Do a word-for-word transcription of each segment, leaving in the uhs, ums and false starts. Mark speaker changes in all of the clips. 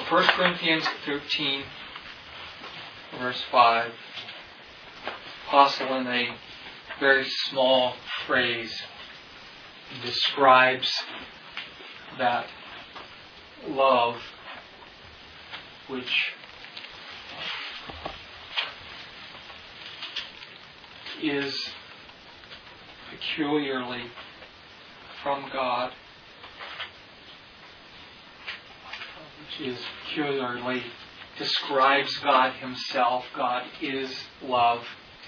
Speaker 1: First Corinthians thirteen, verse five, Apostle in a very small phrase describes that love which is peculiarly from God, which is peculiarly describes God Himself. God is love,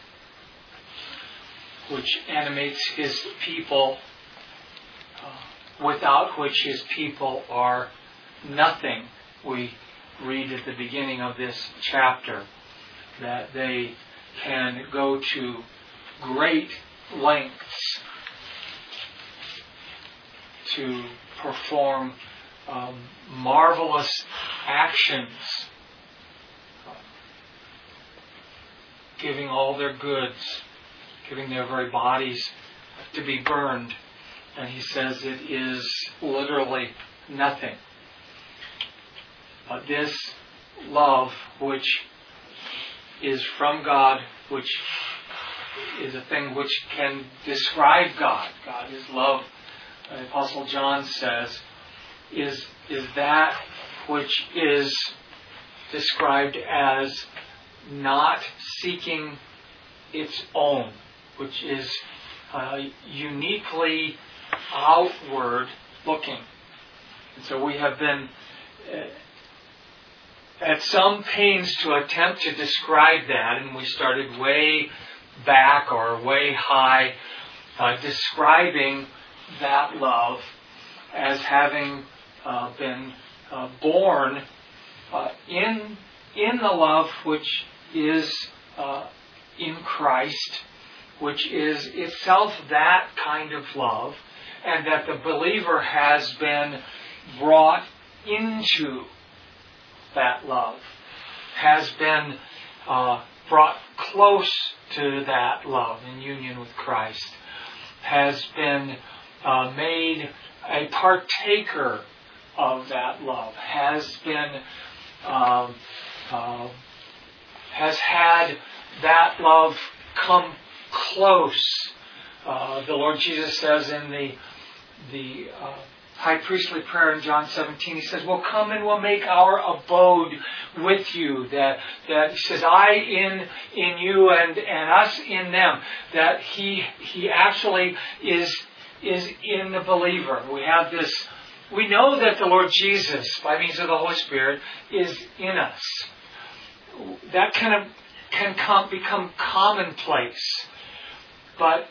Speaker 1: which animates His people, uh, without which His people are nothing. We read at the beginning of this chapter that they can go to great lengths to perform um, marvelous actions, uh, giving all their goods, giving their very bodies to be burned. And he says it is literally nothing. But this love, which is from God, which is a thing which can describe God. God is love. The Apostle John says, is, is that which is described as not seeking its own, which is uh, uniquely outward looking. And so we have been uh, at some pains to attempt to describe that, and we started way back or way high, uh, describing that love as having uh, been uh, born uh, in in the love which is uh, in Christ, which is itself that kind of love, and that the believer has been brought into that love, has been uh, brought close to that love in union with Christ, has been uh, made a partaker of that love, has been um, uh, has had that love come close. Uh, the Lord Jesus says in the the uh, high priestly prayer in John seventeen, He says, "We'll come and we'll make our abode with you." That that He says, "I in in you and and us in them." That He He actually is is in the believer. We have this. We know that the Lord Jesus, by means of the Holy Spirit, is in us. That kind of can come, become commonplace, but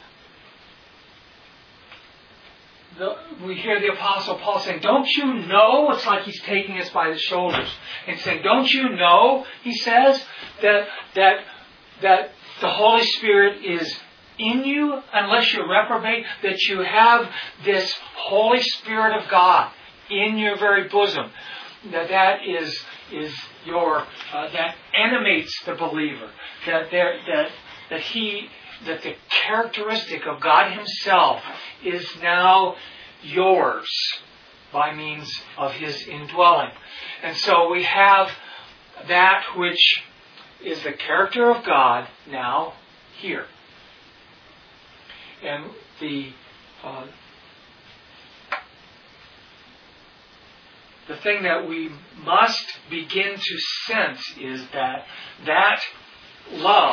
Speaker 1: The, we hear the Apostle Paul saying, "Don't you know?" It's like he's taking us by the shoulders and saying, "Don't you know?" He says that that that the Holy Spirit is in you, unless you reprobate. That you have this Holy Spirit of God in your very bosom. That that is is your uh, that animates the believer. That there that that he. That the characteristic of God Himself is now yours by means of His indwelling. And so we have that which is the character of God now here. And the uh, the thing that we must begin to sense is that that love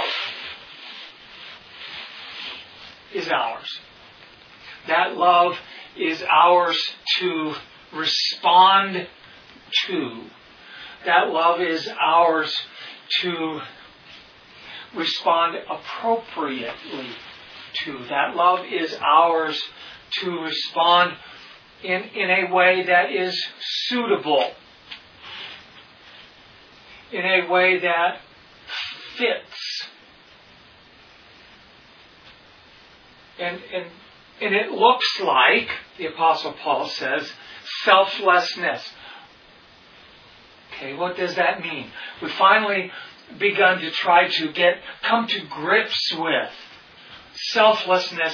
Speaker 1: is ours. That love is ours to respond to. That love is ours to respond appropriately to. That love is ours to respond in, in a way that is suitable. In a way that fits. And, and and it looks like, the Apostle Paul says, selflessness. Okay, what does that mean? We've finally begun to try to get, come to grips with selflessness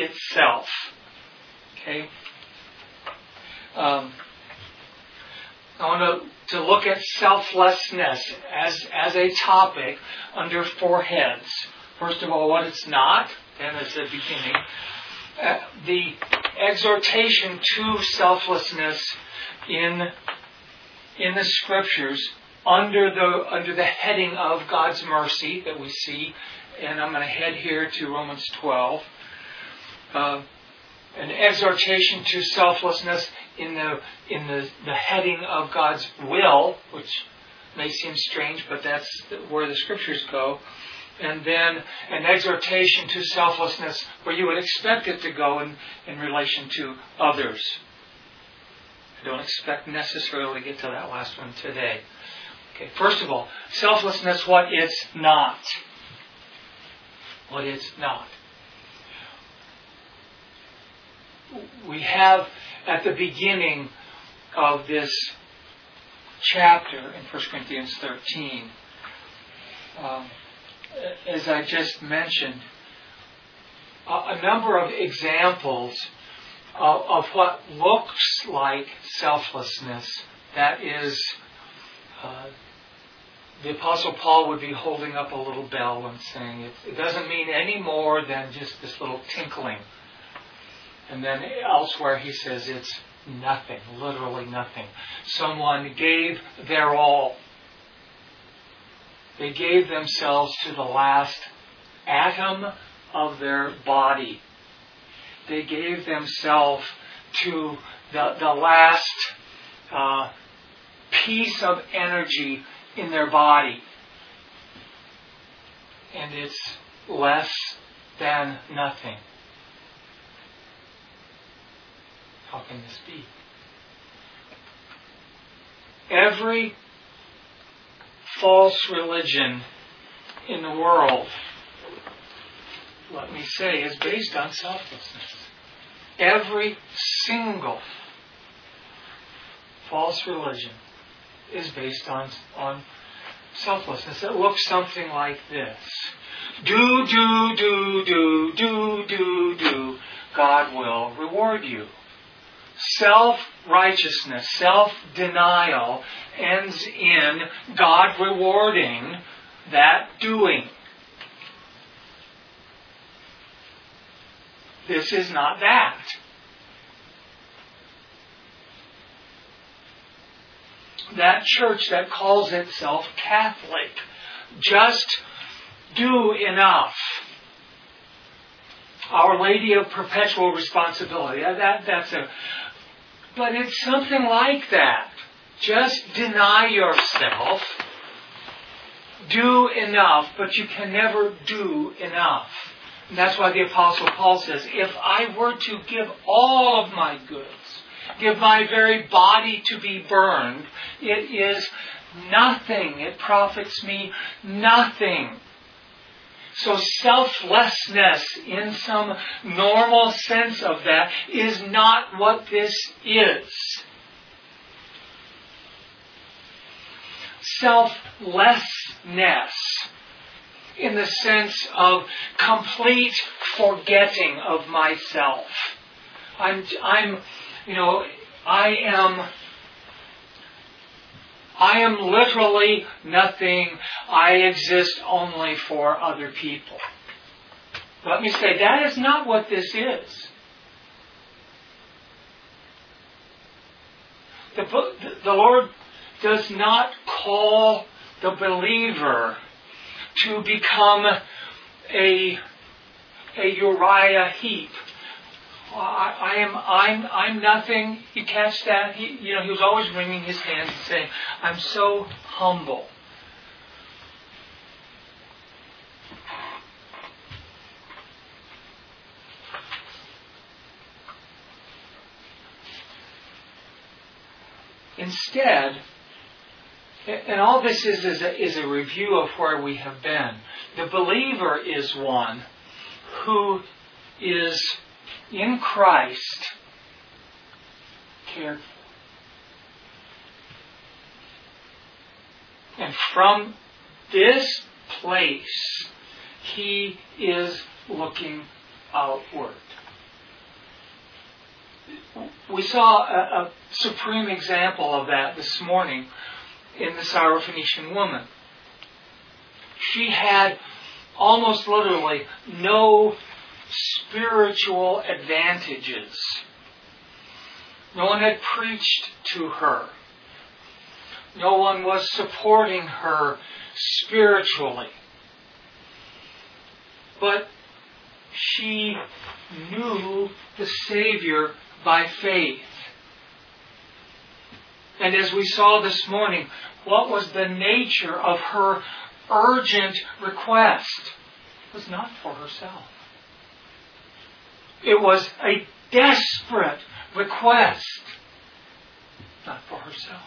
Speaker 1: itself. Okay? Um, I want to, to look at selflessness as, as a topic under four heads. First of all, what it's not, and as the beginning, uh, the exhortation to selflessness in in the Scriptures under the under the heading of God's mercy that we see, and I'm going to head here to Romans twelve. Uh, an exhortation to selflessness in the in the, the heading of God's will, which may seem strange, but that's where the Scriptures go. And then an exhortation to selflessness where you would expect it to go in, in relation to others. I don't expect necessarily to get to that last one today. Okay, first of all, selflessness, what it's not. What it's not. We have at the beginning of this chapter in First Corinthians thirteen, um, as I just mentioned, a, a number of examples of, of what looks like selflessness. That is, uh, the Apostle Paul would be holding up a little bell and saying it, it doesn't mean any more than just this little tinkling. And then elsewhere he says it's nothing, literally nothing. Someone gave their all. They gave themselves to the last atom of their body. They gave themselves to the, the last uh, piece of energy in their body. And it's less than nothing. How can this be? Every false religion in the world, let me say, is based on selflessness. Every single false religion is based on, on selflessness. It looks something like this. Do, do, do, do, do, do, do. God will reward you. Self-righteousness, self-denial ends in God rewarding that doing. This is not that. That church that calls itself Catholic, just do enough. Our Lady of Perpetual Responsibility. That, that's a, but it's something like that. Just deny yourself. Do enough, but you can never do enough. And that's why the Apostle Paul says, if I were to give all of my goods, give my very body to be burned, it is nothing. It profits me nothing. So selflessness, in some normal sense of that, is not what this is. Selflessness, in the sense of complete forgetting of myself. I'm, I'm, you know, I am... I am literally nothing. I exist only for other people. Let me say, that is not what this is. The, the Lord does not call the believer to become a, a Uriah Heep. I, I am. I'm. I'm nothing. You catch that? He, you know, he was always wringing his hands and saying, "I'm so humble." Instead, and all this is is a, is a review of where we have been. The believer is one who is in Christ cared for. And from this place, he is looking outward. We saw a, a supreme example of that this morning in the Syrophoenician woman. She had almost literally no spiritual advantages. No one had preached to her. No one was supporting her spiritually. But she knew the Savior by faith. And as we saw this morning, what was the nature of her urgent request? It was not for herself. It was a desperate request, not for herself.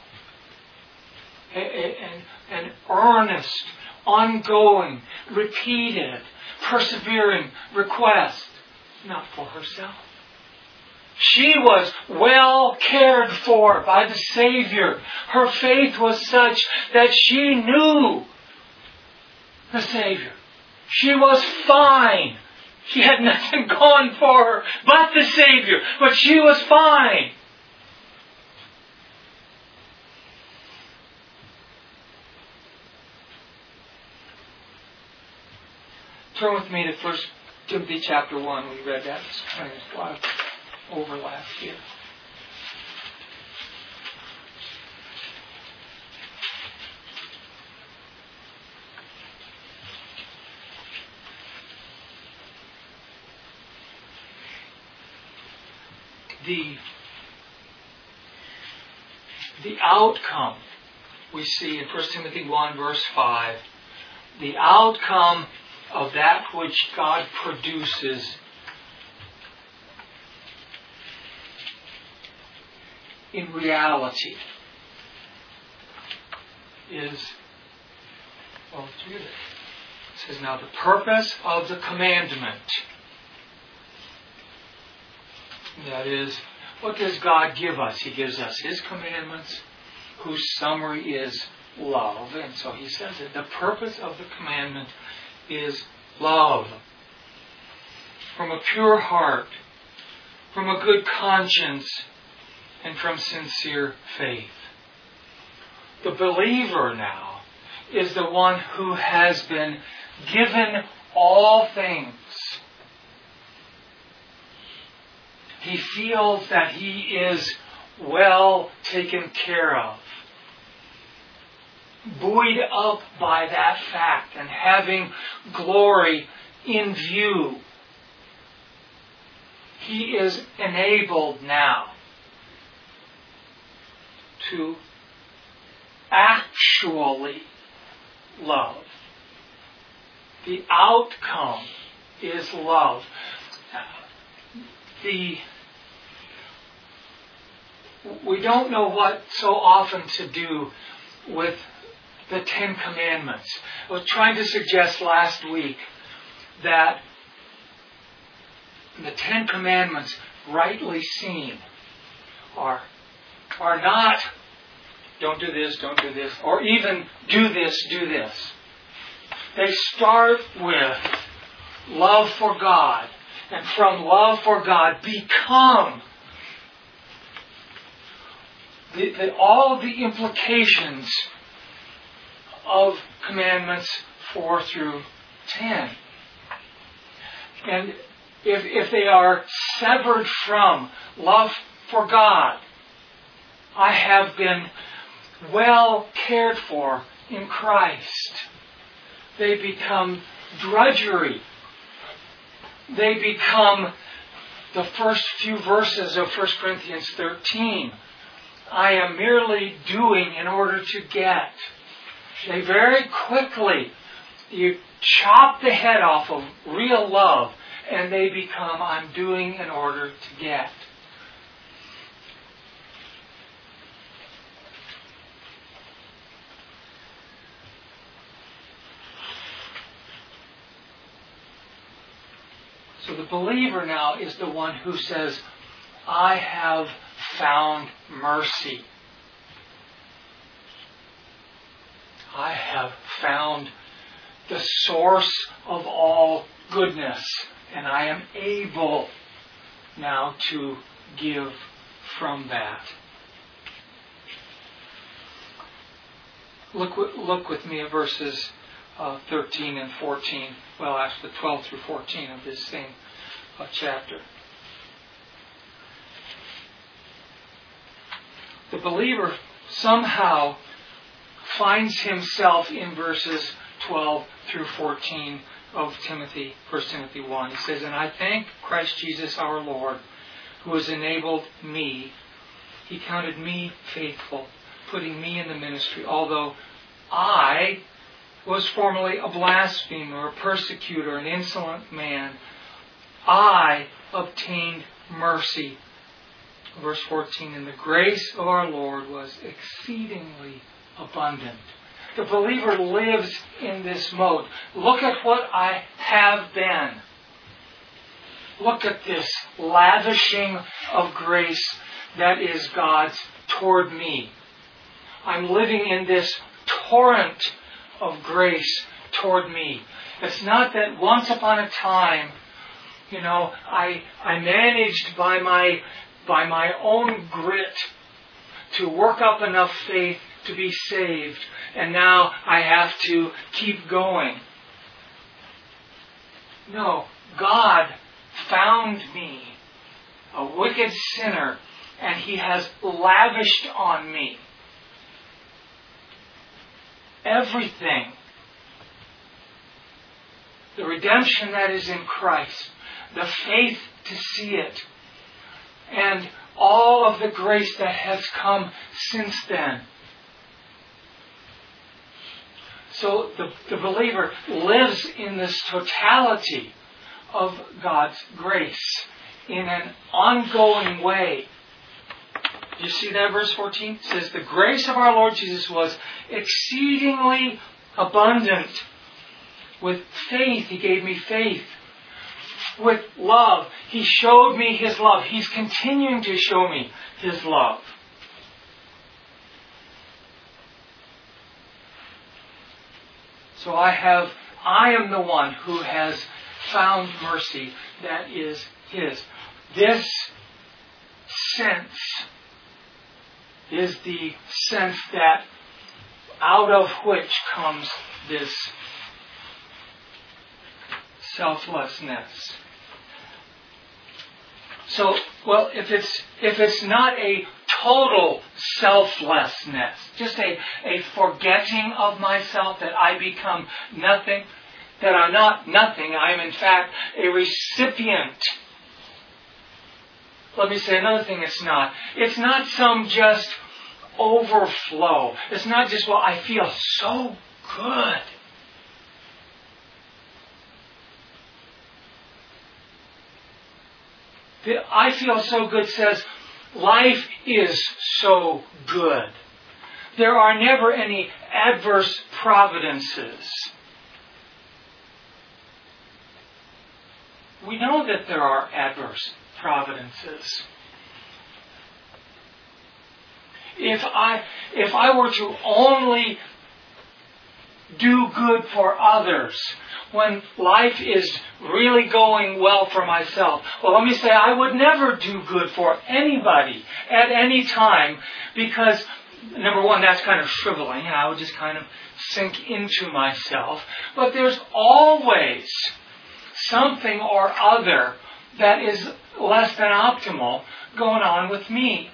Speaker 1: An, an earnest, ongoing, repeated, persevering request, not for herself. She was well cared for by the Savior. Her faith was such that she knew the Savior. She was fine. She had nothing going for her but the Savior. But she was fine. Turn with me to First Timothy chapter one. We read that this morning. There's a lot of overlap here. The, the outcome we see in First Timothy one verse five, the outcome of that which God produces in reality is, well, let's read it. It says, now the purpose of the commandment, that is, what does God give us? He gives us His commandments, whose summary is love. And so He says that the purpose of the commandment is love. From a pure heart, from a good conscience, and from sincere faith. The believer now is the one who has been given all things. He feels that he is well taken care of. Buoyed up by that fact and having glory in view, he is enabled now to actually love. The outcome is love. The we don't know what so often to do with the Ten Commandments. I was trying to suggest last week that the Ten Commandments, rightly seen, are, are not don't do this, don't do this, or even do this, do this. They start with love for God, and from love for God become the, the, all of the implications of commandments four through ten. And if, if they are severed from love for God, I have been well cared for in Christ. They become drudgery. They become the first few verses of First Corinthians thirteen. I am merely doing in order to get. They very quickly, you chop the head off of real love, and they become, I'm doing in order to get. So the believer now is the one who says, I have found mercy. I have found the source of all goodness, and I am able now to give from that. Look, look with me at verses uh, thirteen and fourteen. Well, actually twelve through fourteen of this same uh, chapter. The believer somehow finds himself in verses twelve through fourteen of Timothy, First Timothy one. He says, "And I thank Christ Jesus our Lord, who has enabled me. He counted me faithful, putting me in the ministry, although I was formerly a blasphemer, a persecutor, an insolent man. I obtained mercy." Verse fourteen, "And the grace of our Lord was exceedingly abundant." The believer lives in this mode. Look at what I have been. Look at this lavishing of grace that is God's toward me. I'm living in this torrent of grace toward me. It's not that once upon a time, you know, I I managed by my by my own grit to work up enough faith to be saved, and now I have to keep going. No, God found me, a wicked sinner, and He has lavished on me everything. The redemption that is in Christ, the faith to see it, and all of the grace that has come since then. So the, the believer lives in this totality of God's grace in an ongoing way. You see that verse fourteen? It says, "The grace of our Lord Jesus was exceedingly abundant. With faith, He gave me faith. With love, He showed me His love." He's continuing to show me His love. So I have, I am the one who has found mercy that is His. This sense is the sense that out of which comes this selflessness. So, well, if it's if it's not a total selflessness, just a, a forgetting of myself, that I become nothing, that I'm not nothing, I am in fact a recipient. Let me say another thing it's not. It's not some just overflow. It's not just, well, I feel so good. The I feel so good says, life is so good. There are never any adverse providences. We know that there are adverse providences. If I if I were to only do good for others when life is really going well for myself, well, let me say I would never do good for anybody at any time, because number one, that's kind of shriveling, and I would just kind of sink into myself. But there's always something or other that is less than optimal going on with me.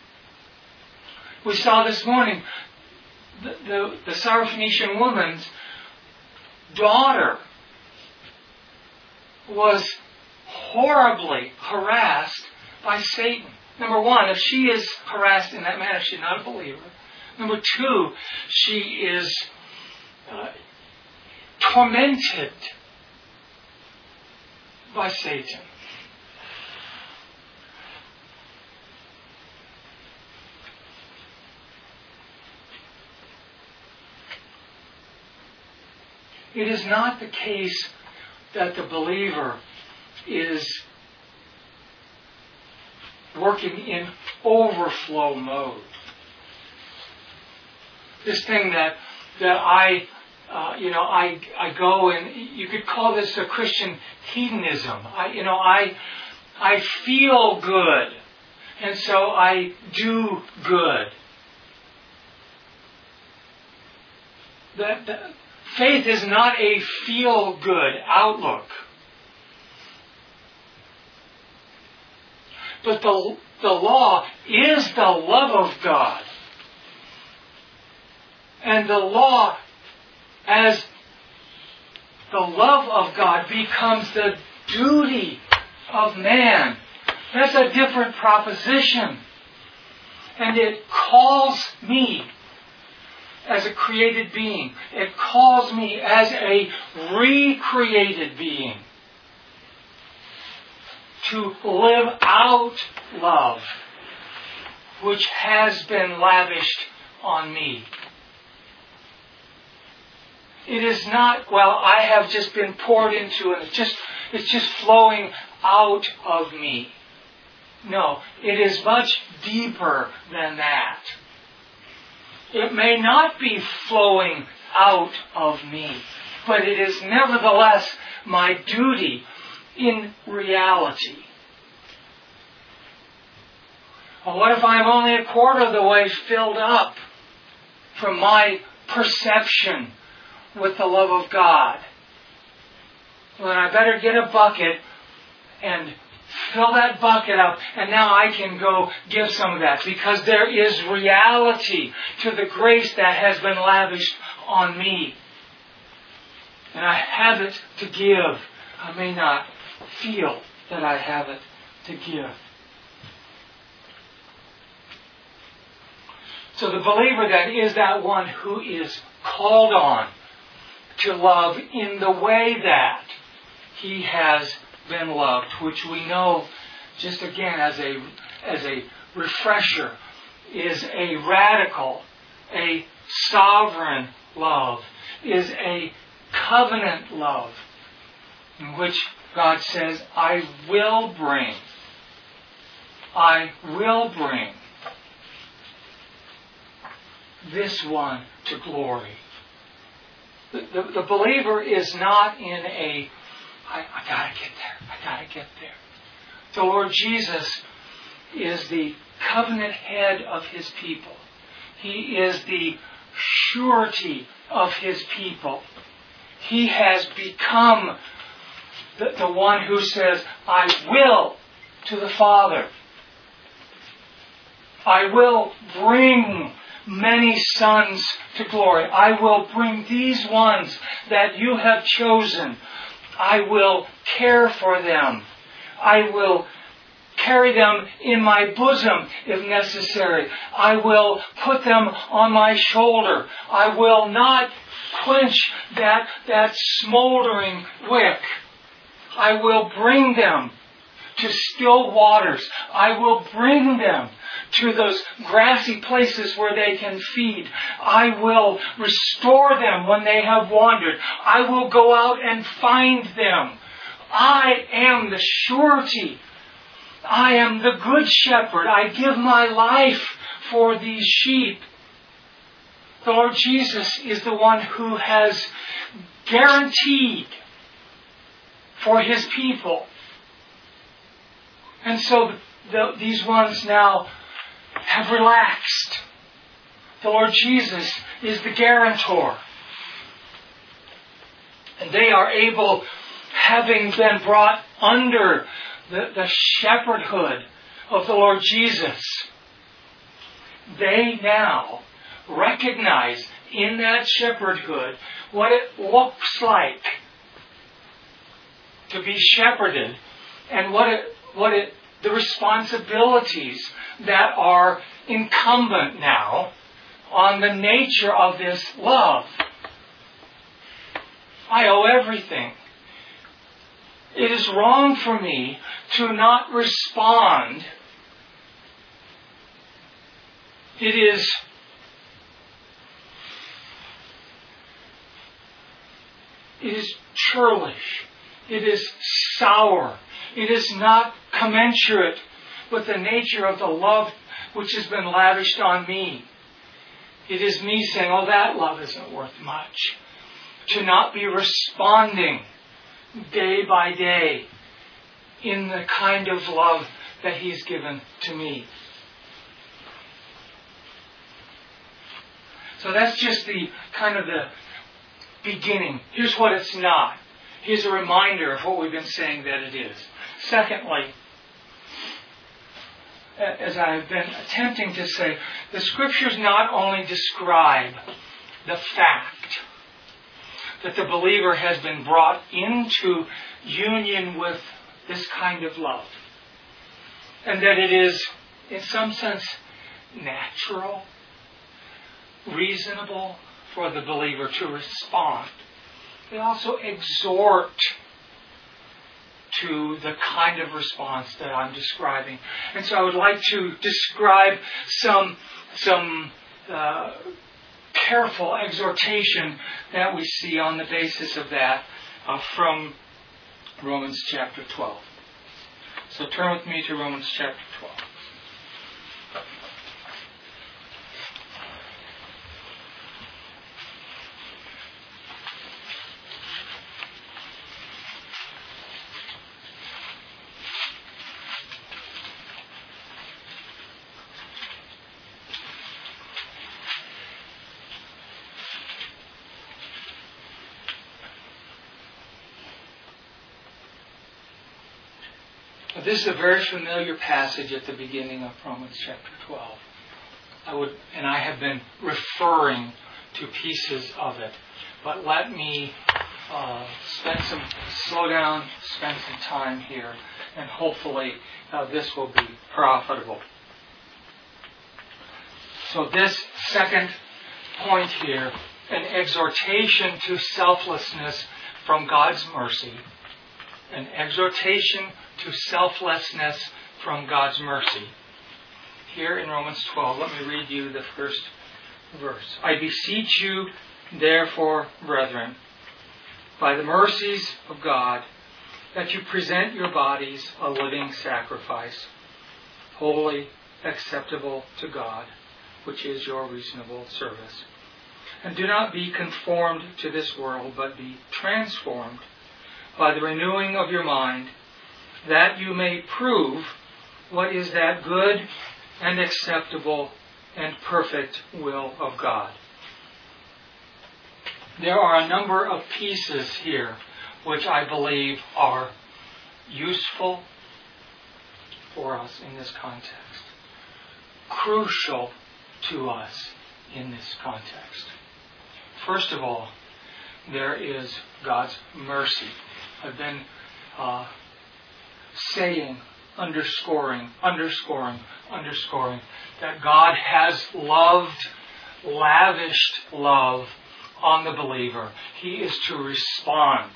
Speaker 1: We saw this morning the, the, the Syrophoenician woman's daughter was horribly harassed by Satan. Number one, if she is harassed in that manner, she's not a believer. Number two, she is uh, tormented by Satan. It is not the case that the believer is working in overflow mode. This thing that that I, uh, you know, I I go and you could call this a Christian hedonism. I, you know, I I feel good and so I do good. That, that faith is not a feel-good outlook. But the, the law is the love of God. And the law, as the love of God, becomes the duty of man. That's a different proposition. And it calls me as a created being. It calls me as a recreated being to live out love, which has been lavished on me. It is not, well, I have just been poured into and it's just, it's just flowing out of me. No, it is much deeper than that. It may not be flowing out of me, but it is nevertheless my duty in reality. Well, what if I'm only a quarter of the way filled up from my perception with the love of God? Well, then I better get a bucket and fill that bucket up, and now I can go give some of that, because there is reality to the grace that has been lavished on me. And I have it to give. I may not feel that I have it to give. So the believer then is that one who is called on to love in the way that he has been loved, which we know, just again as a as a refresher, is a radical, a sovereign love, is a covenant love, in which God says, I will bring, I will bring this one to glory. The, the, the believer is not in a, I, I gotta get there, I gotta get there. The Lord Jesus is the covenant head of His people. He is the surety of His people. He has become the, the one who says, I will to the Father. I will bring many sons to glory. I will bring these ones that you have chosen. I will care for them. I will carry them in my bosom if necessary. I will put them on my shoulder. I will not quench that, that smoldering wick. I will bring them to still waters. I will bring them to those grassy places where they can feed. I will restore them when they have wandered. I will go out and find them. I am the surety. I am the good shepherd. I give my life for these sheep. The Lord Jesus is the one who has guaranteed for His people. And so the, these ones now have relaxed. The Lord Jesus is the guarantor. And they are able, having been brought under the, the shepherdhood of the Lord Jesus, they now recognize in that shepherdhood what it looks like to be shepherded, and what it, what it, the responsibilities that are incumbent now on the nature of this love. I owe everything. It is wrong for me to not respond. It is It is churlish. It is sour. It is not commensurate with the nature of the love which has been lavished on me. It is me saying, oh, that love isn't worth much. To not be responding day by day in the kind of love that He's given to me. So that's just the kind of the beginning. Here's what it's not. Here's a reminder of what we've been saying that it is. Secondly, as I've been attempting to say, the Scriptures not only describe the fact that the believer has been brought into union with this kind of love, and that it is, in some sense, natural, reasonable for the believer to respond. They also exhort to the kind of response that I'm describing. And so I would like to describe some, some uh, careful exhortation that we see on the basis of that uh, from Romans chapter twelve. So turn with me to Romans chapter twelve. This is a very familiar passage at the beginning of Romans chapter twelve. I would, and I have been referring to pieces of it. But let me uh, spend some, slow down, spend some time here, and hopefully uh, this will be profitable. So this second point here, an exhortation to selflessness from God's mercy, an exhortation to selflessness from God's mercy. Here in Romans twelve, let me read you the first verse. I beseech you, therefore, brethren, by the mercies of God, that you present your bodies a living sacrifice, holy, acceptable to God, which is your reasonable service. And do not be conformed to this world, but be transformed by the renewing of your mind, that you may prove what is that good and acceptable and perfect will of God. There are a number of pieces here which I believe are useful for us in this context, crucial to us in this context. First of all, there is God's mercy. I've been uh, saying, underscoring, underscoring, underscoring that God has loved, lavished love on the believer. He is to respond.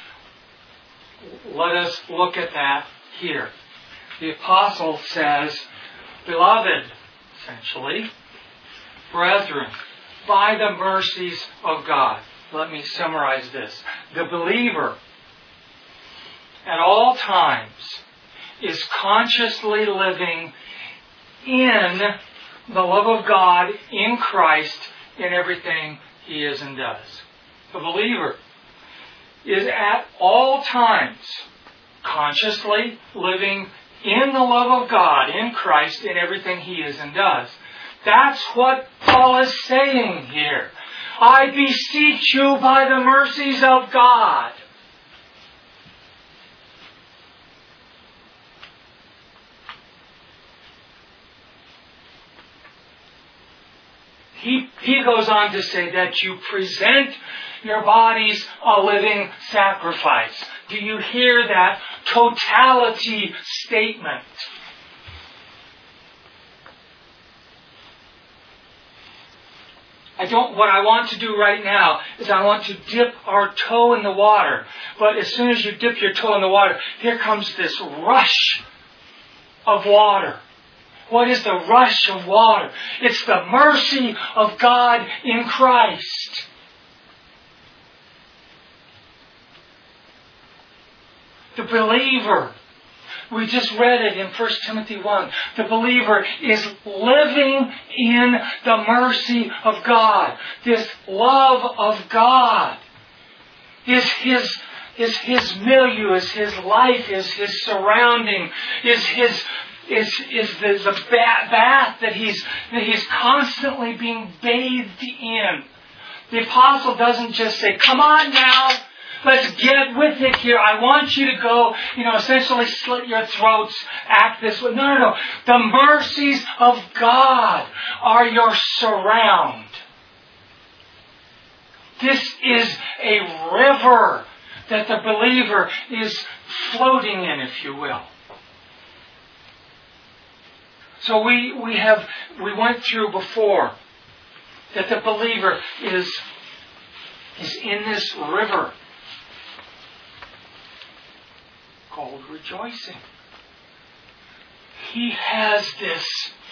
Speaker 1: Let us look at that here. The apostle says, beloved, essentially, brethren, by the mercies of God. Let me summarize this. The believer at all times is consciously living in the love of God in Christ in everything he is and does. The believer is at all times consciously living in the love of God in Christ in everything he is and does. That's what Paul is saying here. I beseech you by the mercies of God. He, he goes on to say that you present your bodies a living sacrifice. Do you hear that totality statement? I don't, what I want to do right now is I want to dip our toe in the water. But as soon as you dip your toe in the water, here comes this rush of water. What is the rush of water? It's the mercy of God in Christ. The believer, we just read it in First Timothy one, the believer is living in the mercy of God. This love of God is His, is His milieu, is His life, is His surrounding, is His is, is the, the bath that he's, that he's constantly being bathed in. The apostle doesn't just say, come on now, let's get with it here. I want you to go, you know, essentially slit your throats, act this way. No, no, no. The mercies of God are your surround. This is a river that the believer is floating in, if you will. So we, we have, we went through before that the believer is, is in this river called rejoicing. He has this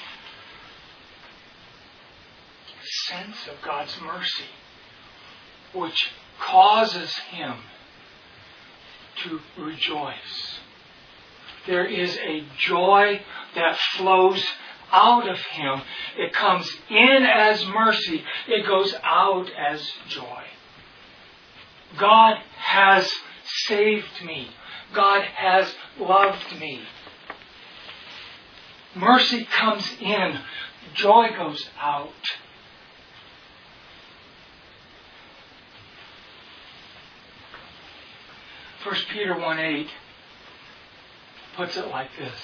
Speaker 1: sense of God's mercy, which causes him to rejoice. There is a joy that flows out of him. It comes in as mercy. It goes out as joy. God has saved me. God has loved me. Mercy comes in. Joy goes out. First Peter one eight puts it like this.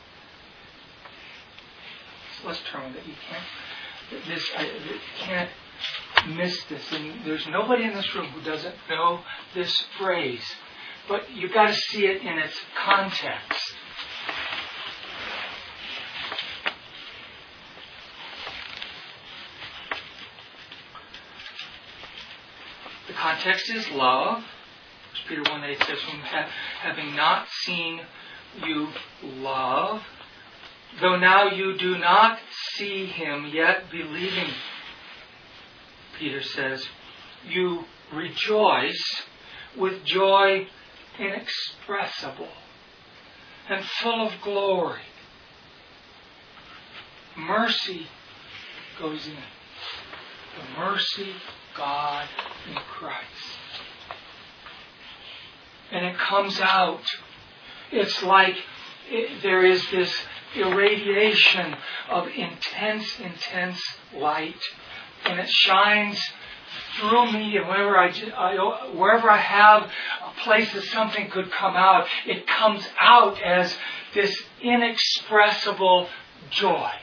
Speaker 1: So let's turn with it. You can't, this, I, you can't miss this. And there's nobody in this room who doesn't know this phrase. But you've got to see it in its context. The context is love. Peter one eight says, "Whom having not seen you love, though now you do not see him, yet believing," Peter says, "you rejoice with joy inexpressible and full of glory." Mercy goes in. The mercy of God in Christ. And it comes out. It's like it, there is this irradiation of intense, intense light. And it shines through me, and wherever I, I, wherever I have a place that something could come out, it comes out as this inexpressible joy.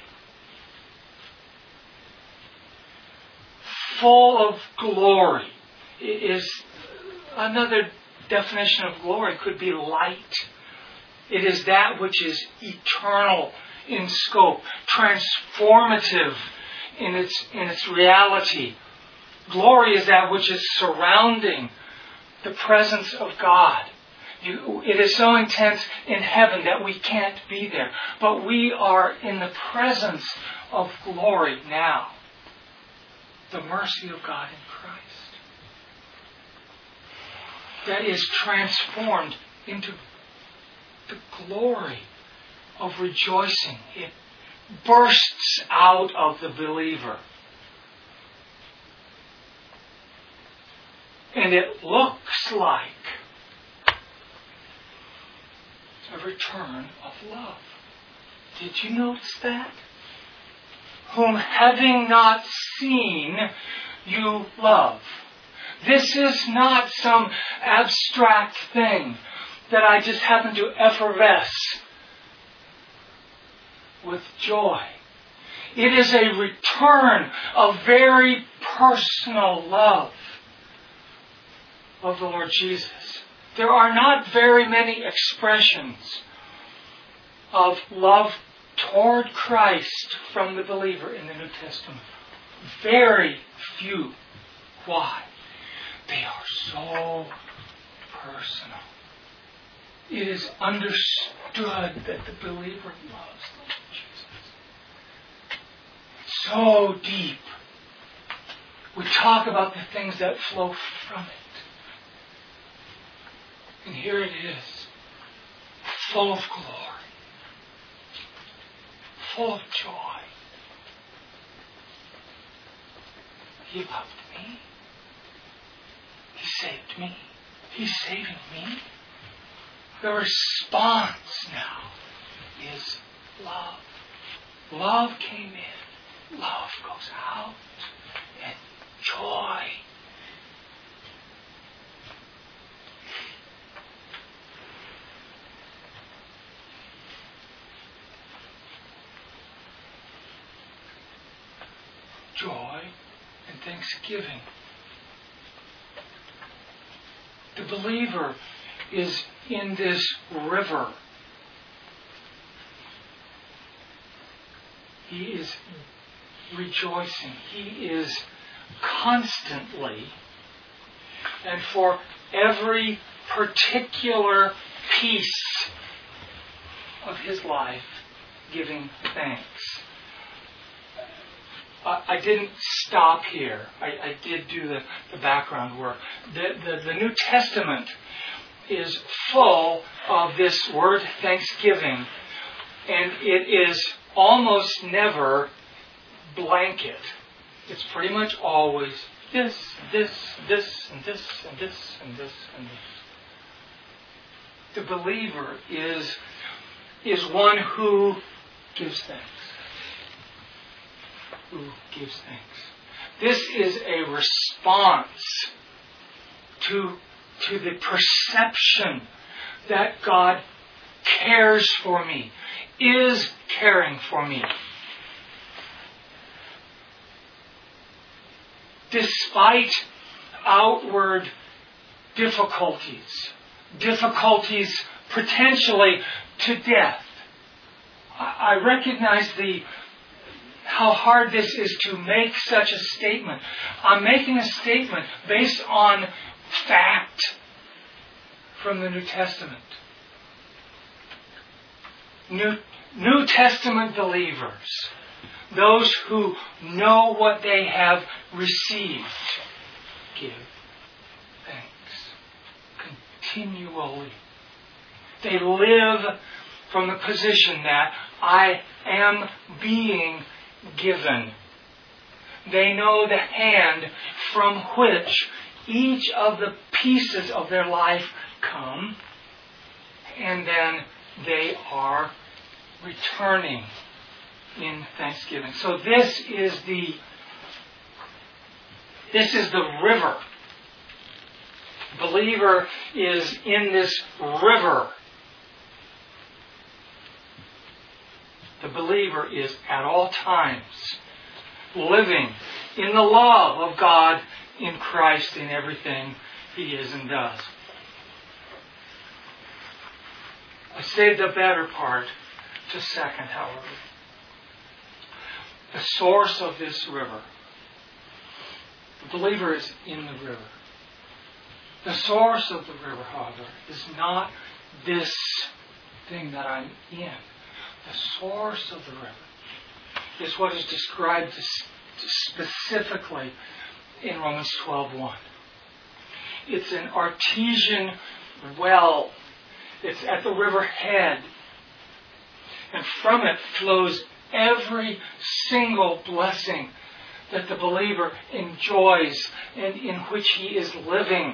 Speaker 1: Full of glory. It is another definition of glory could be light. It is that which is eternal in scope, transformative in its in its reality. Glory is that which is surrounding the presence of God. You, it is so intense in heaven that we can't be there. But we are in the presence of glory now. The mercy of God in Christ. That is transformed into the glory of rejoicing. It bursts out of the believer. And it looks like a return of love. Did you notice that? Whom having not seen, you love. This is not some abstract thing that I just happen to effervesce with joy. It is a return of very personal love of the Lord Jesus. There are not very many expressions of love toward Christ from the believer in the New Testament. Very few. Why? They are so personal. It is understood that the believer loves the Lord Jesus. So deep. We talk about the things that flow from it. And here it is. Full of glory. Full of joy. He loved me. He saved me. He's saving me. The response now is love. Love came in. Love goes out. And joy. Joy and thanksgiving. The believer is in this river. He is rejoicing. He is constantly and for every particular piece of his life giving thanks. I didn't stop here. I, I did do the, the background work. The, the, the New Testament is full of this word thanksgiving, and it is almost never blanket. It's pretty much always this, this, this, and this, and this, and this, and this. The believer is, is one who gives thanks. Who gives thanks. This is a response to, to the perception that God cares for me, is caring for me. Despite outward difficulties, difficulties potentially to death, I, I recognize the how hard this is to make such a statement. I'm making a statement based on fact from the New Testament. New, New Testament believers, those who know what they have received, give thanks continually. They live from the position that I am being given. They know the hand from which each of the pieces of their life come, and then they are returning in thanksgiving. So this is the this is the river. Believer is in this river. The believer is at all times living in the love of God in Christ in everything he is and does. I saved the better part to second, however. The source of this river. The believer is in the river. The source of the river, however, is not this thing that I'm in. The source of the river is what is described specifically in Romans twelve one. It's an artesian well. It's at the river head. And from it flows every single blessing that the believer enjoys and in which he is living.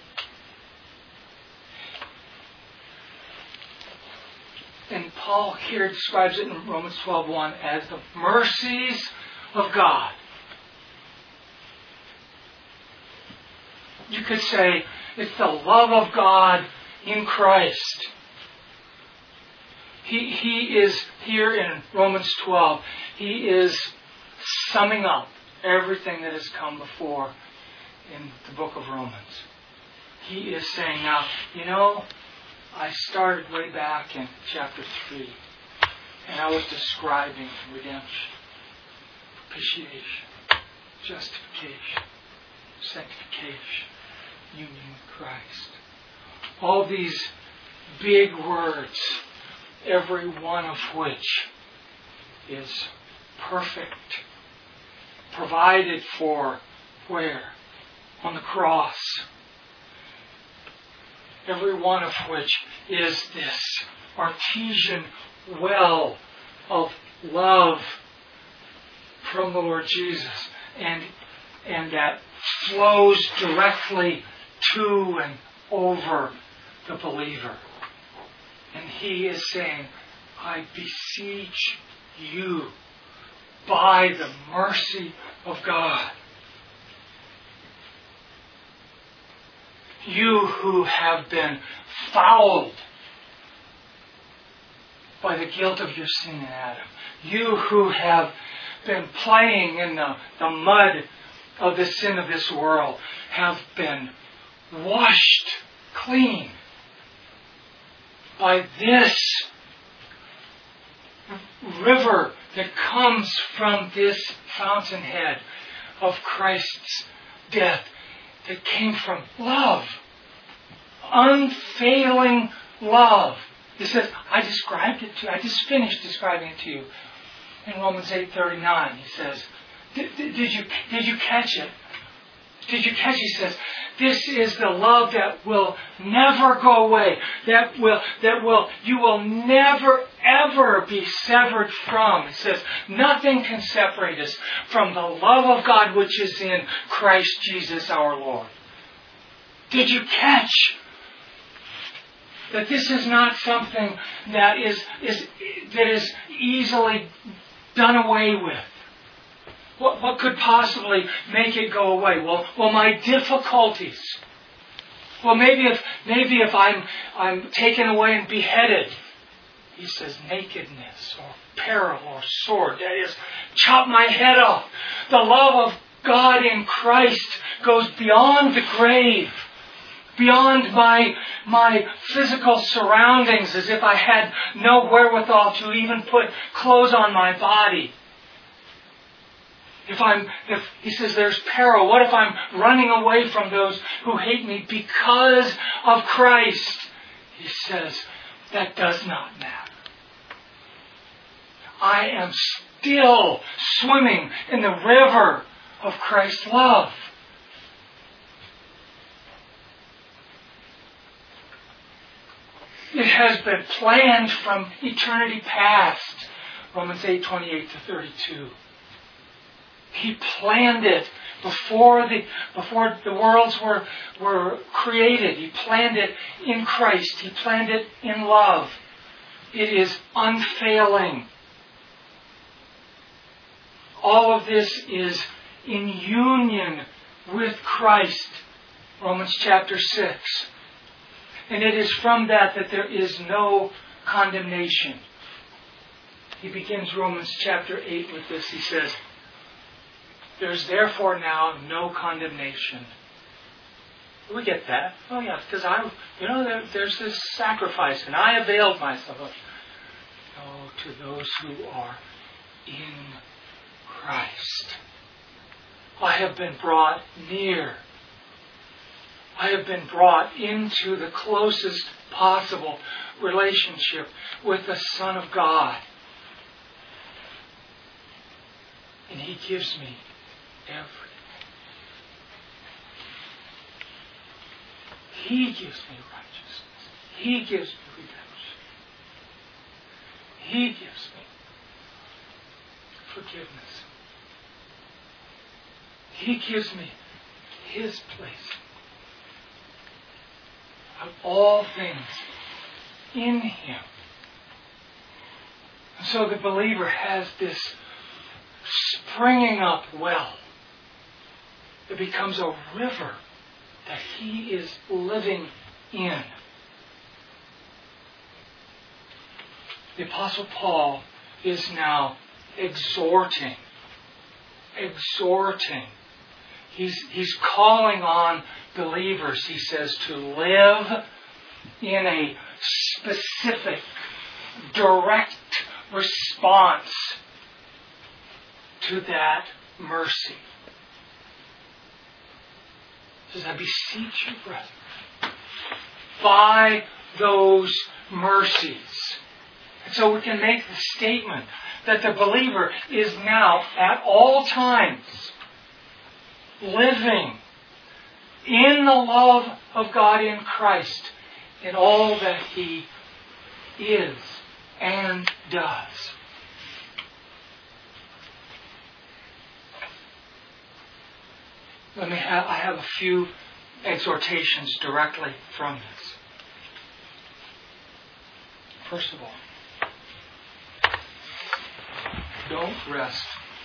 Speaker 1: And Paul here describes it in Romans twelve one as the mercies of God. You could say it's the love of God in Christ. He, he is here in Romans twelve. He is summing up everything that has come before in the book of Romans. He is saying now, you know, I started way back in chapter three, and I was describing redemption, propitiation, justification, sanctification, union with Christ. All these big words, every one of which is perfect, provided for where? On the cross. Every one of which is this artesian well of love from the Lord Jesus, and and that flows directly to and over the believer. And he is saying, I beseech you, by the mercy of God, you who have been fouled by the guilt of your sin in Adam, you who have been playing in the, the mud of the sin of this world, have been washed clean by this river that comes from this fountainhead of Christ's death, that came from love, unfailing love. He says, I described it to you. I just finished describing it to you in Romans eight thirty-nine. He says, did, did you did you catch it? Did you catch it? He says, this is the love that will never go away. That will, that will, you will never ever be severed from. It says, nothing can separate us from the love of God which is in Christ Jesus our Lord. Did you catch that this is not something that is, is, that is easily done away with? What, what could possibly make it go away? Well, well, my difficulties. Well, maybe if maybe if I'm I'm taken away and beheaded, he says, nakedness or peril or sword. That is, chop my head off. The love of God in Christ goes beyond the grave, beyond my my physical surroundings, as if I had no wherewithal to even put clothes on my body. If I'm, if he says there's peril, what if I'm running away from those who hate me because of Christ? He says that does not matter. I am still swimming in the river of Christ's love. It has been planned from eternity past. Romans eight twenty-eight to thirty-two. He planned it before the before the worlds were were created. He planned it in Christ. He planned it in love. It is unfailing. All of this is in union with Christ. Romans chapter six. And it is from that that there is no condemnation. He begins Romans chapter eight with this. He says, there's therefore now no condemnation. We get that. Oh yeah, because I, you know, there, there's this sacrifice and I availed myself of. No, to those who are in Christ. I have been brought near. I have been brought into the closest possible relationship with the Son of God. And He gives me everything. He gives me righteousness. He gives me redemption. He gives me forgiveness. He gives me His place of all things in Him. And so the believer has this springing up well. It becomes a river that he is living in. The Apostle Paul is now exhorting. Exhorting. He's, he's calling on believers, he says, to live in a specific, direct response to that mercy. He says, I beseech you, brethren, by those mercies. And so we can make the statement that the believer is now at all times living in the love of God in Christ in all that he is and does. Let me have, I have a few exhortations directly from this. First of all, Don't rest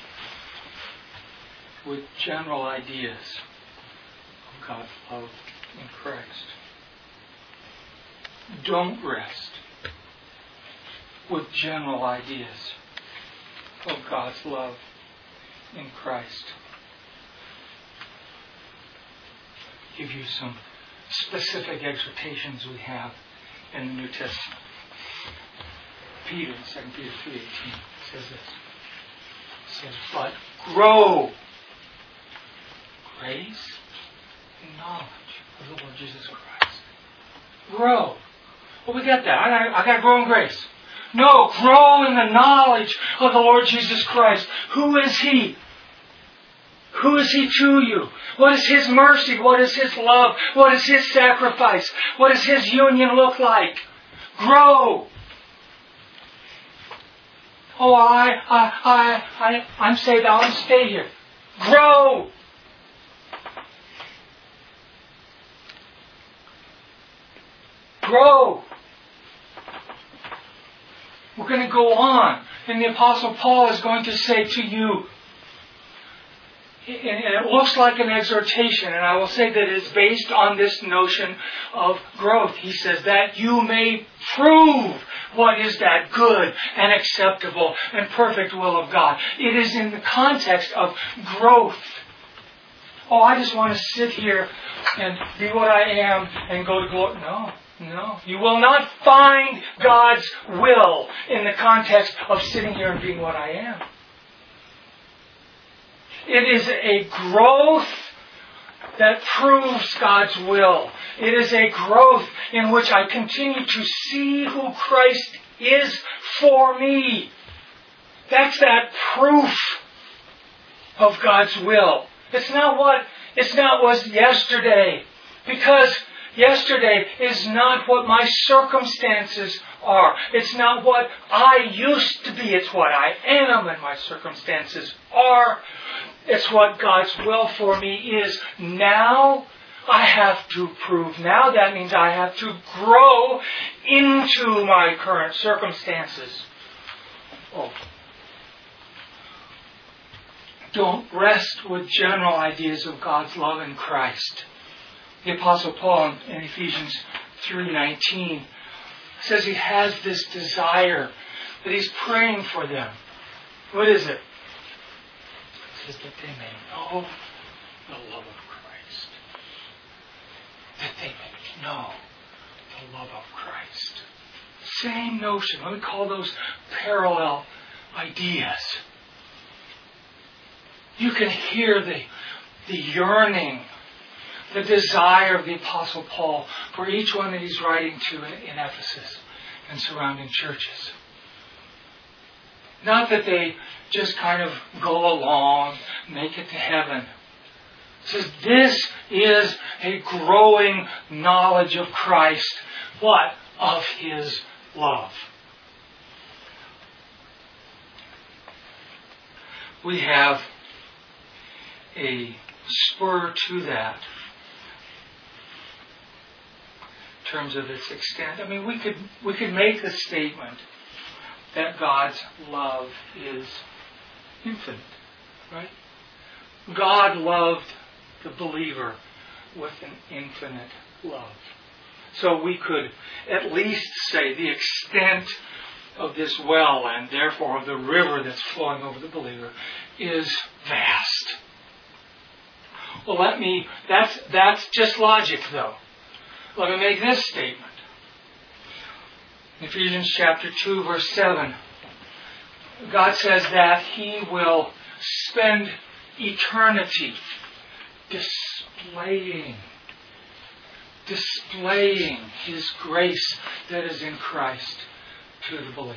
Speaker 1: with general ideas of God's love in Christ. Don't rest with general ideas of God's love in Christ. Give you some specific exhortations we have in the New Testament. Peter, in Second Peter three eighteen, says this. It says, but grow grace and knowledge of the Lord Jesus Christ. Grow. Well, we get that. I, I, I got to grow in grace. No, grow in the knowledge of the Lord Jesus Christ. Who is He? Who is He to you? What is His mercy? What is His love? What is His sacrifice? What does His union look like? Grow. Oh, I, I, I, I, I'm saved. I want to stay here. Grow. Grow. We're going to go on. And the Apostle Paul is going to say to you, and it looks like an exhortation, and I will say that it is based on this notion of growth. He says that you may prove what is that good and acceptable and perfect will of God. It is in the context of growth. Oh, I just want to sit here and be what I am and go to glory. No, no. You will not find God's will in the context of sitting here and being what I am. It is a growth that proves God's will. It is a growth in which I continue to see who Christ is for me. That's that proof of God's will. It's not what it's not what was yesterday. Because yesterday is not what my circumstances are. It's not what I used to be. It's what I am and my circumstances are. It's what God's will for me is. Now I have to prove. Now that means I have to grow into my current circumstances. Oh. Don't rest with general ideas of God's love in Christ. The Apostle Paul in Ephesians three nineteen says he has this desire that he's praying for them. What is it? It says that they may know the love of Christ. That they may know the love of Christ. Same notion. Let me call those parallel ideas. You can hear the, the yearning, the desire of the Apostle Paul for each one that he's writing to in, in Ephesus and surrounding churches. Not that they just kind of go along, make it to heaven. It says this is a growing knowledge of Christ. What? Of His love. We have a spur to that in terms of its extent. I mean, we could we could make the statement that God's love is infinite, right? God loved the believer with an infinite love. So we could at least say the extent of this well and therefore of the river that's flowing over the believer is vast. Well, let me, that's, that's just logic though. Let me make this statement. In Ephesians chapter two, verse seven, God says that He will spend eternity displaying, displaying His grace that is in Christ to the believer.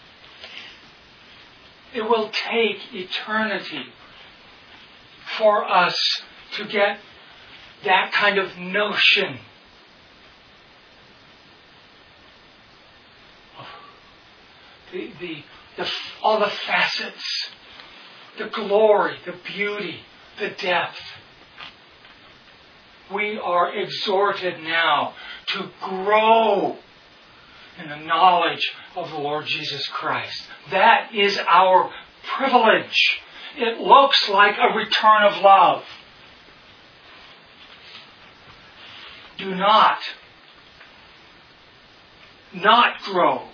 Speaker 1: It will take eternity for us to get that kind of notion of the, the, the, all the facets, the glory, the beauty, the depth. We are exhorted now to grow in the knowledge of the Lord Jesus Christ. That is our privilege. It looks like a return of love. Do not, not grow.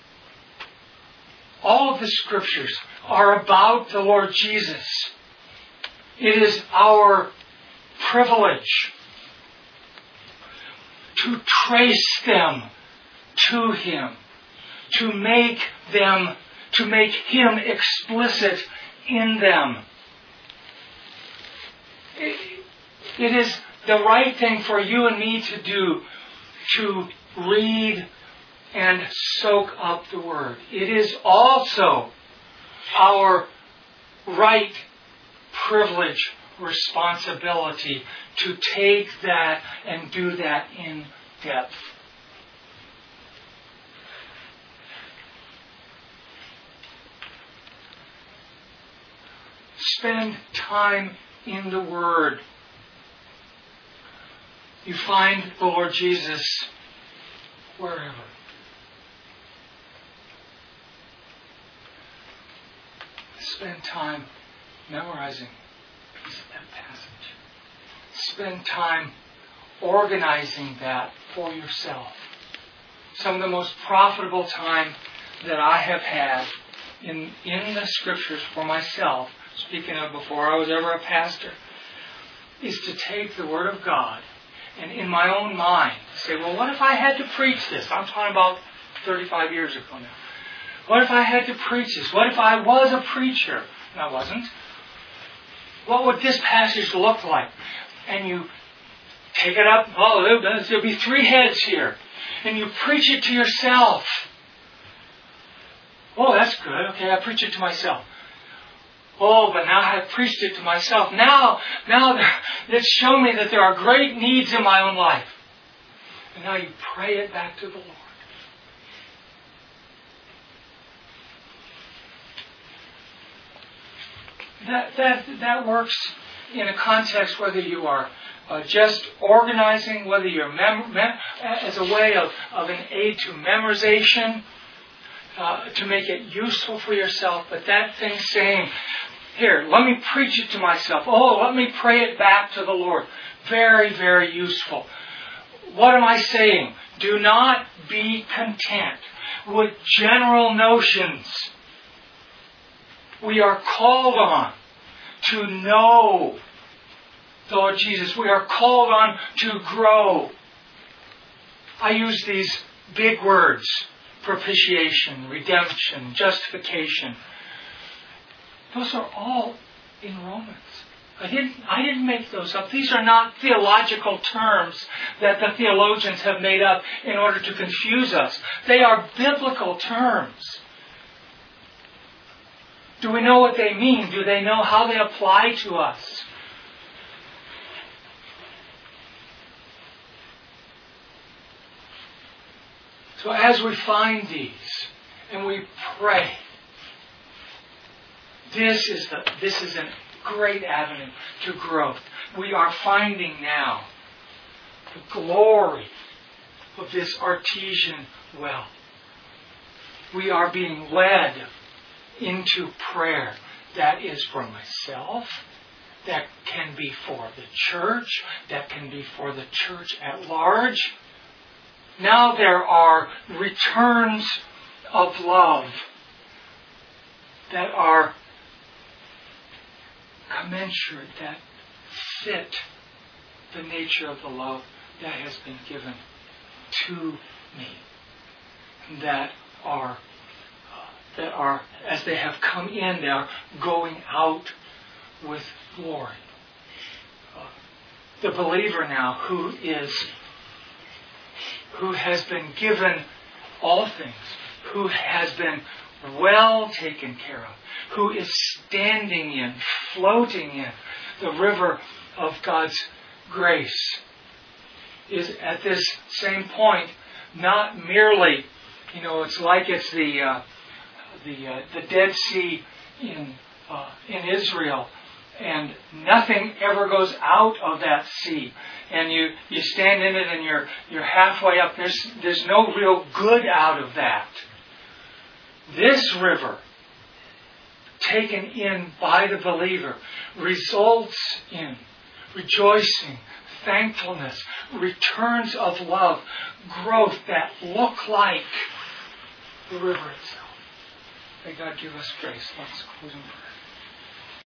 Speaker 1: All of the Scriptures are about the Lord Jesus. It is our privilege to trace them to Him, to make them, to make Him explicit in them. It is the right thing for you and me to do, to read and soak up the Word. It is also our right, privilege, responsibility to take that and do that in depth. Spend time in the Word. You find the Lord Jesus wherever. Spend time memorizing a piece of that passage. Spend time organizing that for yourself. Some of the most profitable time that I have had in, in the Scriptures for myself, speaking of before I was ever a pastor, is to take the Word of God and in my own mind say, well, what if I had to preach this? I'm talking about thirty-five years ago now. What if I had to preach this? What if I was a preacher? And I wasn't. What would this passage look like? And you take it up. Oh, there'll be three heads here. And you preach it to yourself. Oh, that's good. Okay, I preach it to myself. Oh, but now I've preached it to myself. Now, now it's shown me that there are great needs in my own life. And now you pray it back to the Lord. That, that, that works in a context whether you are uh, just organizing, whether you're mem- mem- as a way of, of an aid to memorization, uh, to make it useful for yourself. But that thing saying, here, let me preach it to myself. Oh, let me pray it back to the Lord. Very, very useful. What am I saying? Do not be content with general notions. We are called on to know the Lord Jesus. We are called on to grow. I use these big words: propitiation, redemption, justification. Those are all in Romans. I didn't, I didn't make those up. These are not theological terms that the theologians have made up in order to confuse us. They are biblical terms. Do we know what they mean? Do they know how they apply to us? So as we find these and we pray, this is the this is a great avenue to growth. We are finding now the glory of this artesian well. We are being led into prayer that is for myself, that can be for the church, that can be for the church at large. Now there are returns of love that are commensurate, that fit the nature of the love that has been given to me, that are that are, as they have come in, they are going out with glory. Uh, the believer now who is, who has been given all things, who has been well taken care of, who is standing in, floating in the river of God's grace, is at this same point not merely, you know, it's like it's the uh, the uh, the Dead Sea in uh, in Israel, and nothing ever goes out of that sea, and you, you stand in it and you're you're halfway up. There's there's no real good out of that. This river taken in by the believer results in rejoicing, thankfulness, returns of love, growth that look like the river itself. May God give us grace. Let's close in prayer.